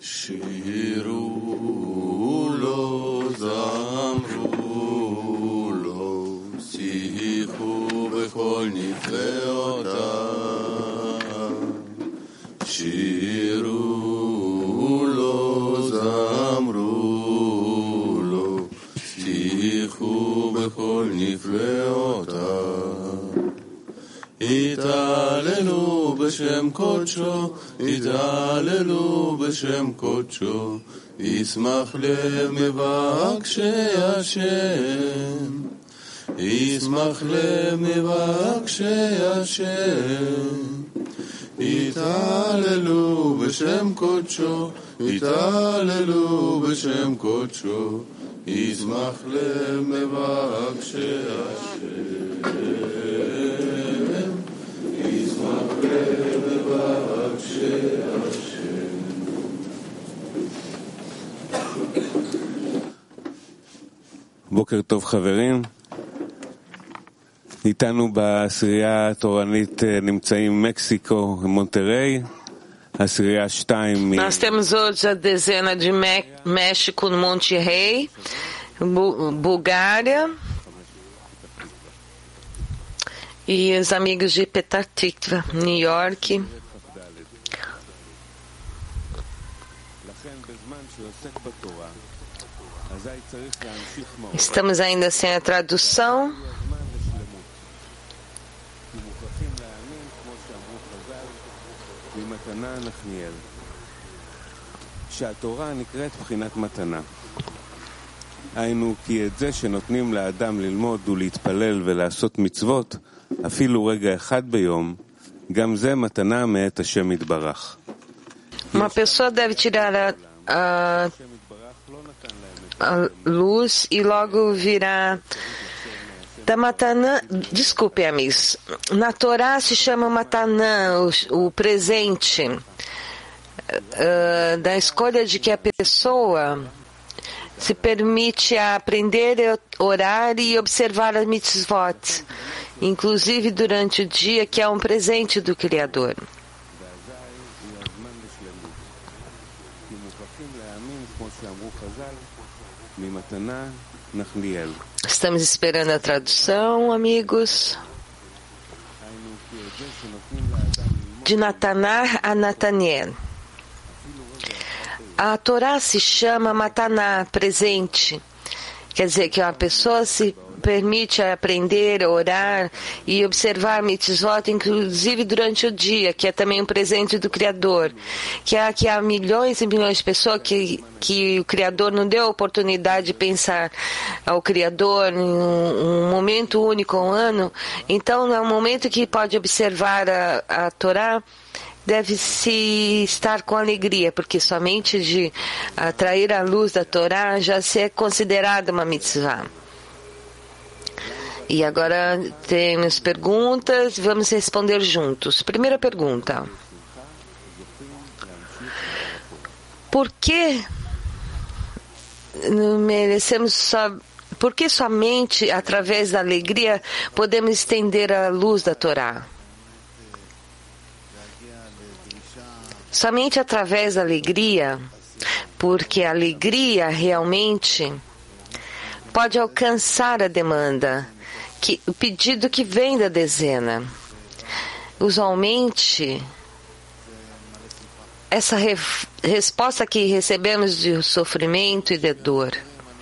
שירו לו, זמרו לו, שיחו בכל נפלאותיו. שירו לו, זמרו לו, שיחו בכל נפלאותיו. התעללו בשם קודשו, התעללו בשם קודשו, ישמח לב מבקשי השם, ישמח לב מבקשי השם. התעללו בשם קודשו, התעללו בשם קודשו, ישמח לב מבקשי השם. בוקר טוב חברים, איתנו בעשירייה התורנית נמצאים מקסיקו ומונטריי, העשירייה 2 Nós temos hoje a dezena de México no Monte Rei, Bulgária e os amigos de Petah Tikva, New York. Estamos ainda sem a tradução. שהתורה נקראת בחינת מתנה. היינו כי את זה שנותנים לאדם ללמוד ולהתפלל ולעשות מצוות, אפילו רגע אחד ביום, גם זה מתנה מאת השם יתברך. Uma pessoa deve tirar a luz e logo virá da Matanã. Desculpe, amigos. Na Torá se chama Matanã, o presente da escolha de que a pessoa se permite aprender, orar e observar as mitzvot, inclusive durante o dia, que é um presente do Criador. Estamos esperando a tradução, amigos. De Natanar a Nataniel. A Torá se chama Mataná, presente. Quer dizer que uma pessoa se permite aprender, orar e observar mitzvot, inclusive durante o dia, que é também um presente do Criador. Que há milhões e milhões de pessoas que o Criador não deu a oportunidade de pensar ao Criador em um momento único, um ano. Então, é um momento que pode observar a Torá. Deve-se estar com alegria, porque somente de atrair a luz da Torá já se é considerada uma mitzvah. E agora temos perguntas, vamos responder juntos. Primeira pergunta. Por que por que somente através da alegria podemos estender a luz da Torá? Somente através da alegria, porque a alegria realmente pode alcançar a demanda, o pedido que vem da dezena. Usualmente, essa resposta que recebemos de sofrimento e de dor.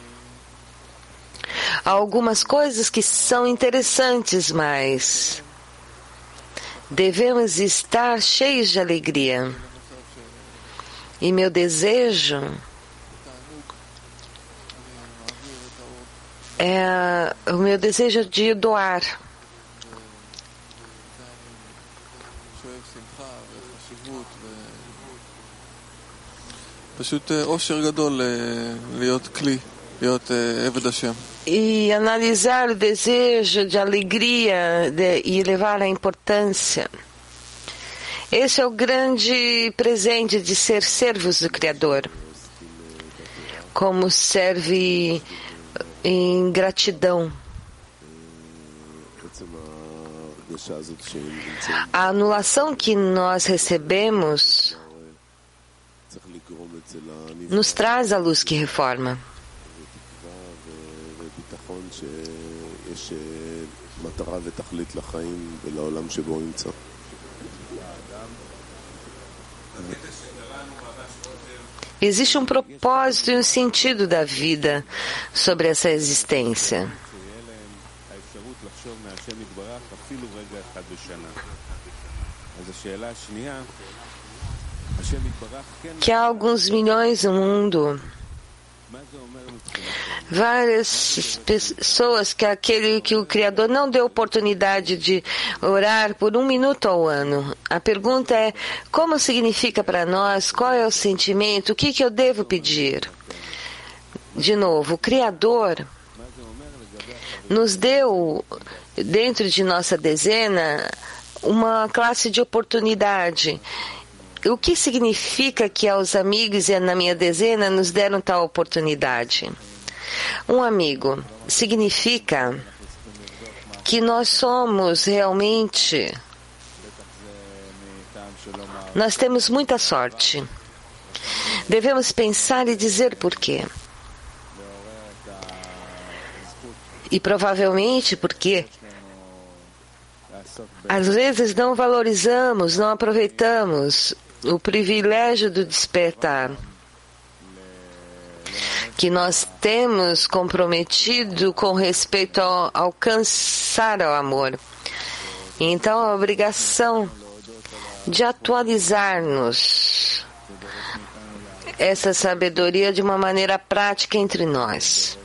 Há algumas coisas que são interessantes, mas devemos estar cheios de alegria. E meu desejo é o meu desejo de doar. E analisar o desejo de alegria e levar a importância. Esse é o grande presente de ser servos do Criador. Como serve em gratidão. A anulação que nós recebemos nos traz a luz que reforma. Existe um propósito e um sentido da vida sobre essa existência. Que há alguns milhões no mundo, várias pessoas que o Criador não deu oportunidade de orar por 1 minuto ao ano. A pergunta é, como significa para nós, qual é o sentimento, o que eu devo pedir? De novo, o Criador nos deu, dentro de nossa dezena, uma classe de oportunidade. O que significa que aos amigos e na minha dezena nos deram tal oportunidade? Um amigo significa que nós somos realmente, nós temos muita sorte. Devemos pensar e dizer por quê. E provavelmente porque às vezes não valorizamos, não aproveitamos o privilégio do despertar que nós temos comprometido com respeito ao alcançar o amor. Então, a obrigação de atualizar-nos essa sabedoria de uma maneira prática entre nós.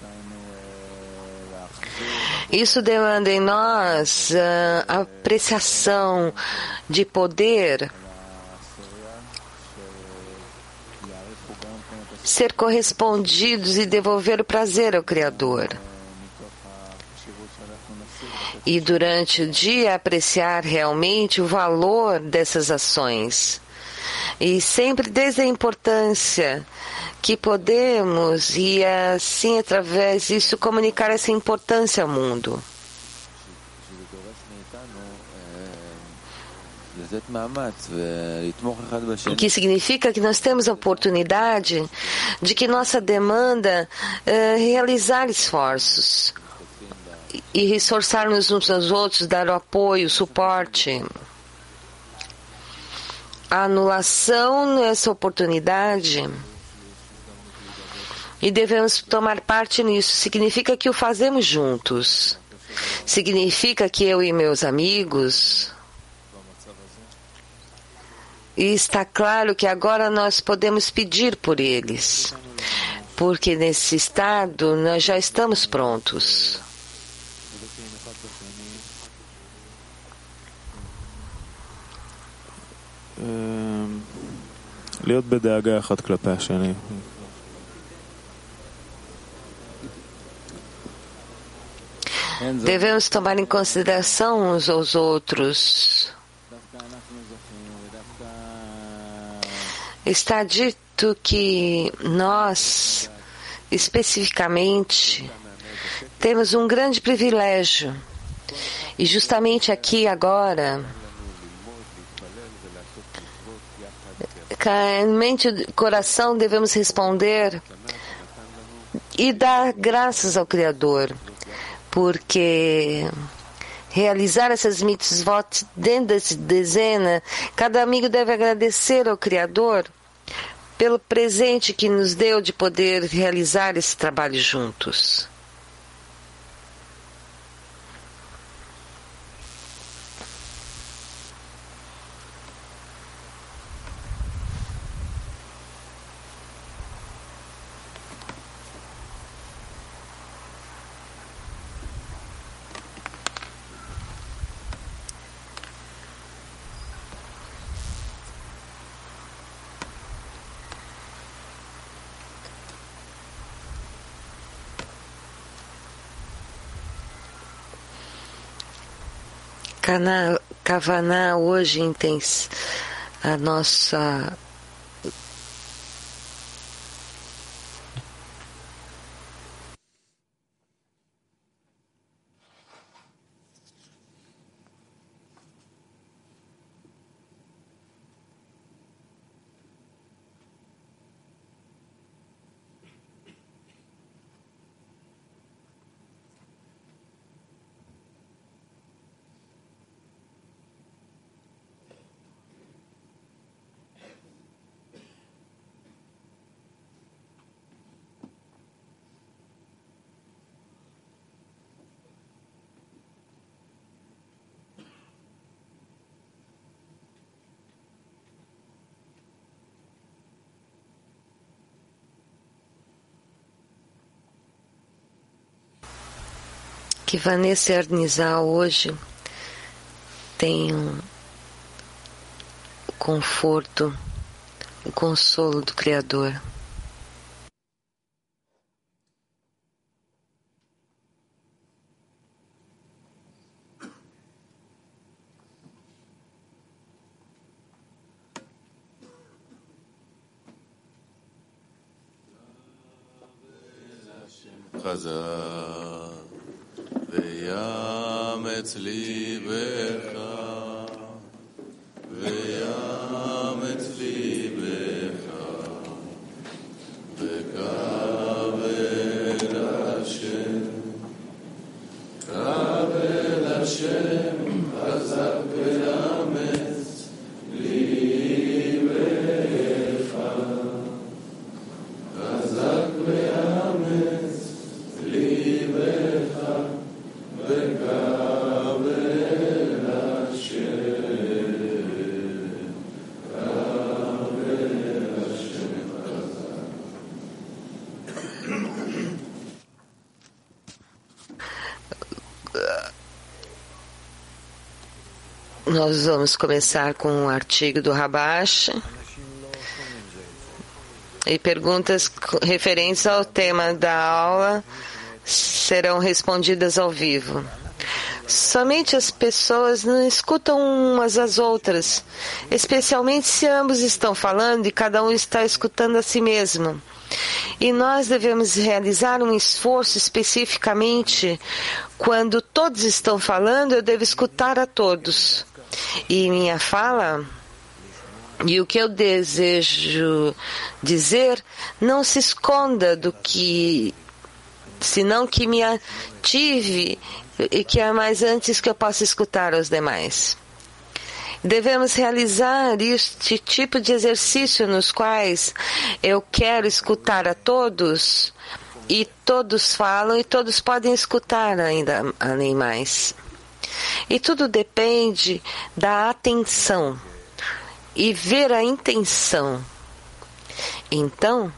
Isso demanda em nós a apreciação de poder ser correspondidos e devolver o prazer ao Criador. E durante o dia apreciar realmente o valor dessas ações. E sempre desde a importância que podemos e assim através disso comunicar essa importância ao mundo. O que significa que nós temos a oportunidade de que nossa demanda realizar esforços e reforçar-nos uns aos outros, dar o apoio, o suporte. A anulação nessa oportunidade e devemos tomar parte nisso. Significa que o fazemos juntos. Significa que eu e meus amigos. E está claro que agora nós podemos pedir por eles, porque nesse estado nós já estamos prontos. להיות בדאגה אחד כלפי השני. Devemos tomar em consideração uns aos outros. Está dito que nós, especificamente, temos um grande privilégio. E justamente aqui, agora, em mente e coração devemos responder e dar graças ao Criador, porque realizar essas mitzvot dentro dessa dezena, cada amigo deve agradecer ao Criador pelo presente que nos deu de poder realizar esse trabalho juntos. Kavaná hoje intensa a nossa que Vanessa Arnizal hoje tem o conforto, o consolo do Criador. חזק ויאמץ ליבך ויאמץ ליבך וקבל השם קבל השם חזק ויאמץ ליבך חזק ויאמץ ליבך וקבל השם קבל השם חזק. Nós vamos começar com um artigo do Rabash e perguntas referentes ao tema da aula serão respondidas ao vivo. Somente as pessoas não escutam umas às outras, especialmente se ambos estão falando e cada um está escutando a si mesmo. E nós devemos realizar um esforço especificamente quando todos estão falando, eu devo escutar a todos. E minha fala e o que eu desejo dizer não se esconda do que, senão que me ative e que é mais antes que eu possa escutar os demais. Devemos realizar este tipo de exercício nos quais eu quero escutar a todos e todos falam e todos podem escutar ainda além mais. E tudo depende da atenção e ver a intenção. Então,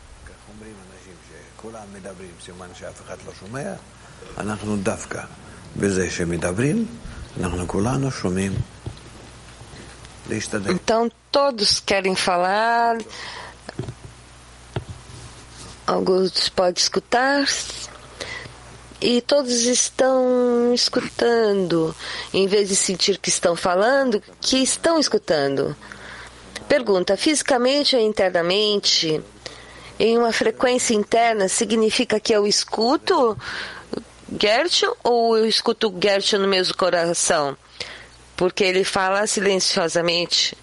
todos querem falar, alguns podem escutar, e todos estão escutando, em vez de sentir que estão falando, que estão escutando. Pergunta: fisicamente ou internamente, em uma frequência interna, significa que eu escuto Gershon ou eu escuto Gershon no meu coração? Porque ele fala silenciosamente.